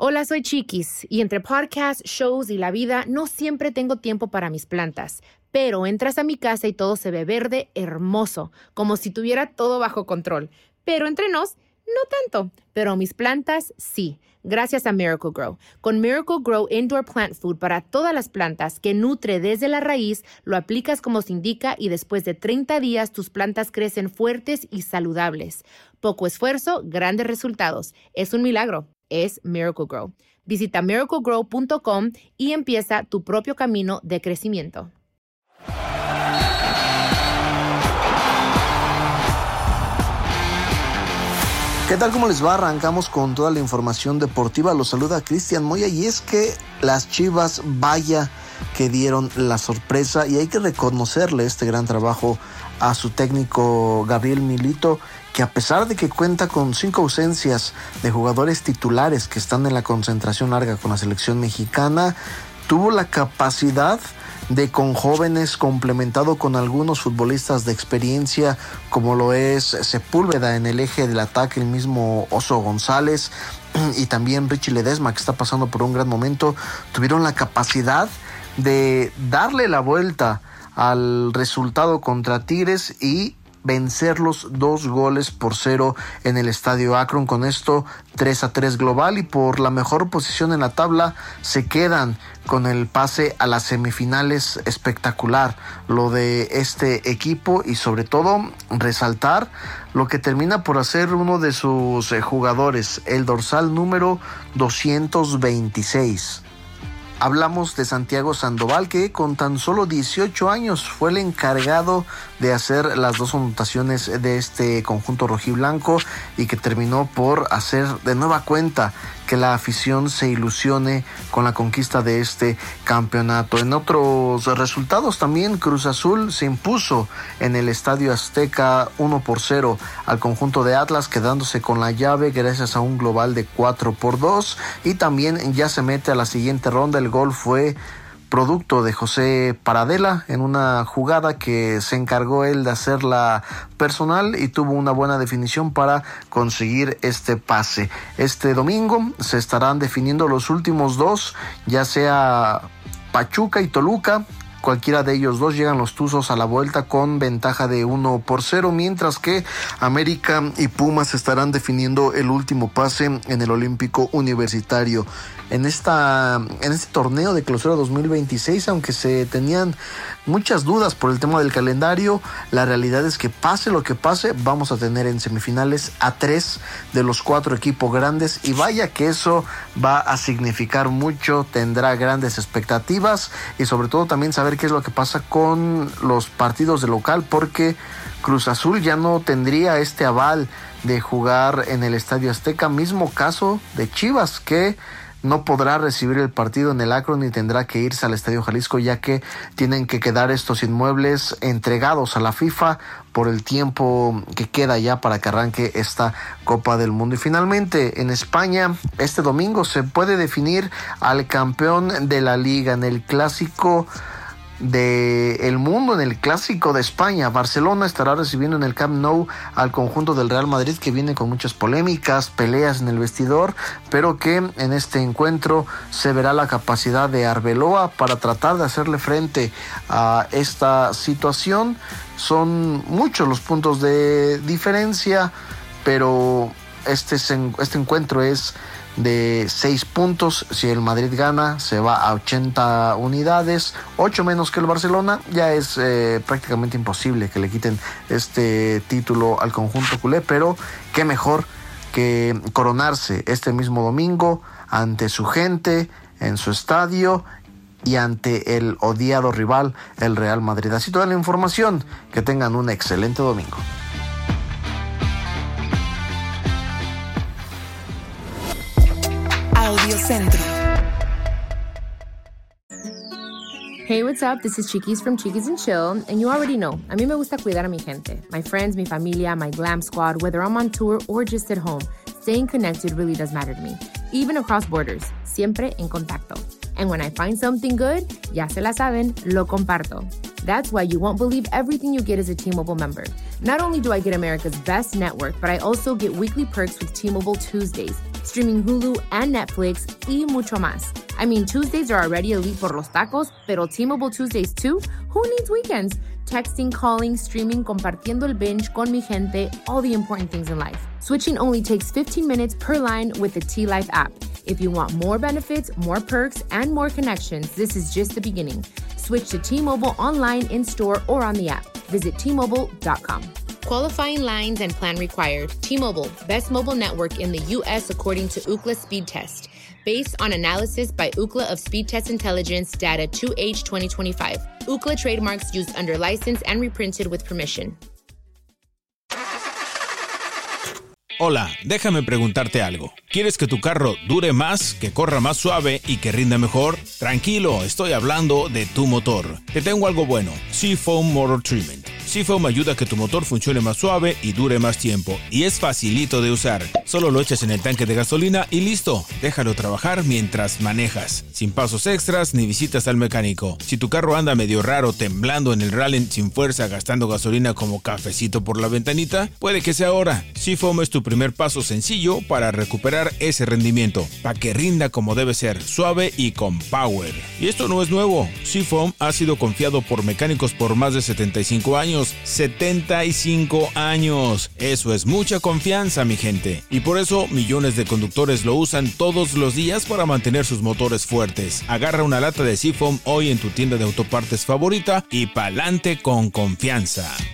Hola, soy Chiquis y entre podcasts, shows y la vida no siempre tengo tiempo para mis plantas. Pero entras a mi casa y todo se ve verde, hermoso, como si tuviera todo bajo control. Pero entre nos, no tanto. Pero mis plantas, sí, gracias a Miracle-Gro. Con Miracle-Gro Indoor Plant Food para todas las plantas que nutre desde la raíz, lo aplicas como se indica y después de 30 días tus plantas crecen fuertes y saludables. Poco esfuerzo, grandes resultados. Es un milagro. Es Miracle-Gro. Visita miraclegrow.com y empieza tu propio camino de crecimiento. ¿Qué tal? ¿Cómo les va? Arrancamos con toda la información deportiva. Los saluda Cristian Moya y es que las Chivas, vaya que dieron la sorpresa y hay que reconocerle este gran trabajo a su técnico Gabriel Milito, que a pesar de que cuenta con 5 ausencias de jugadores titulares que están en la concentración larga con la selección mexicana, tuvo la capacidad de, con jóvenes, complementado con algunos futbolistas de experiencia como lo es Sepúlveda en el eje del ataque, el mismo Oso González y también Richie Ledesma, que está pasando por un gran momento, tuvieron la capacidad de darle la vuelta al resultado contra Tigres y vencerlos 2-0 en el Estadio Akron. Con esto 3-3 global y por la mejor posición en la tabla se quedan con el pase a las semifinales. Espectacular lo de este equipo y sobre todo resaltar lo que termina por hacer uno de sus jugadores, el dorsal número 226. Hablamos de Santiago Sandoval, que con tan solo 18 años fue el encargado de hacer las 2 anotaciones de este conjunto rojiblanco y que terminó por hacer de nueva cuenta que la afición se ilusione con la conquista de este campeonato. En otros resultados también Cruz Azul se impuso en el Estadio Azteca 1-0 al conjunto de Atlas, quedándose con la llave gracias a un global de 4-2 y también ya se mete a la siguiente ronda. El gol fue producto de José Paradela en una jugada que se encargó él de hacerla personal y tuvo una buena definición para conseguir este pase. Este domingo se estarán definiendo los últimos 2, ya sea Pachuca y Toluca. Cualquiera de ellos 2 llegan los Tuzos a la vuelta con ventaja de 1-0, mientras que América y Pumas estarán definiendo el último pase en el Olímpico Universitario. En este torneo de clausura 2026, aunque se tenían muchas dudas por el tema del calendario, la realidad es que pase lo que pase, vamos a tener en semifinales a 3 de los 4 equipos grandes y vaya que eso va a significar mucho, tendrá grandes expectativas y sobre todo también saber qué es lo que pasa con los partidos de local, porque Cruz Azul ya no tendría este aval de jugar en el Estadio Azteca, mismo caso de Chivas, que no podrá recibir el partido en el Akron y tendrá que irse al Estadio Jalisco, ya que tienen que quedar estos inmuebles entregados a la FIFA por el tiempo que queda ya para que arranque esta Copa del Mundo. Y finalmente en España este domingo se puede definir al campeón de la liga en el clásico del mundo, en el clásico de España. Barcelona estará recibiendo en el Camp Nou al conjunto del Real Madrid, que viene con muchas polémicas, peleas en el vestidor, pero que en este encuentro se verá la capacidad de Arbeloa para tratar de hacerle frente a esta situación. Son muchos los puntos de diferencia, pero este encuentro es de 6 puntos. Si el Madrid gana, se va a 80 unidades, 8 menos que el Barcelona. Ya es prácticamente imposible que le quiten este título al conjunto culé, pero qué mejor que coronarse este mismo domingo ante su gente, en su estadio y ante el odiado rival, el Real Madrid. Así toda la información. Que tengan un excelente domingo. Audiocentro. Hey, what's up? This is Chiquis from Chiquis and Chill, and you already know, a mí me gusta cuidar a mi gente, my friends, mi familia, my glam squad, whether I'm on tour or just at home. Staying connected really does matter to me, even across borders, siempre en contacto. And when I find something good, ya se la saben, lo comparto. That's why you won't believe everything you get as a T-Mobile member. Not only do I get America's best network, but I also get weekly perks with T-Mobile Tuesdays. streaming Hulu and Netflix, y mucho más. I mean, Tuesdays are already elite por los tacos, pero T-Mobile Tuesdays too? Who needs weekends? Texting, calling, streaming, compartiendo el binge con mi gente, all the important things in life. Switching only takes 15 minutes per line with the T-Life app. If you want more benefits, more perks, and more connections, this is just the beginning. Switch to T-Mobile online, in-store, or on the app. Visit T-Mobile.com. Qualifying lines and plan required. T-Mobile, best mobile network in the U.S. according to Ookla Speed Test. Based on analysis by Ookla of Speed Test Intelligence data 2H 2025. Ookla trademarks used under license and reprinted with permission. Hola, déjame preguntarte algo. ¿Quieres que tu carro dure más, que corra más suave y que rinda mejor? Tranquilo, estoy hablando de tu motor. Te tengo algo bueno, Seafoam Motor Treatment. Seafoam ayuda a que tu motor funcione más suave y dure más tiempo. Y es facilito de usar. Solo lo echas en el tanque de gasolina y listo. Déjalo trabajar mientras manejas. Sin pasos extras ni visitas al mecánico. Si tu carro anda medio raro, temblando en el rally sin fuerza, gastando gasolina como cafecito por la ventanita, puede que sea ahora. Seafoam es tu primer paso sencillo para recuperar ese rendimiento. Para que rinda como debe ser, suave y con power. Y esto no es nuevo. Seafoam ha sido confiado por mecánicos por más de 75 años. 75 años. Eso es mucha confianza, mi gente. Y por eso millones de conductores lo usan todos los días para mantener sus motores fuertes. Agarra una lata de Seafoam hoy en tu tienda de autopartes favorita y pa'lante con confianza.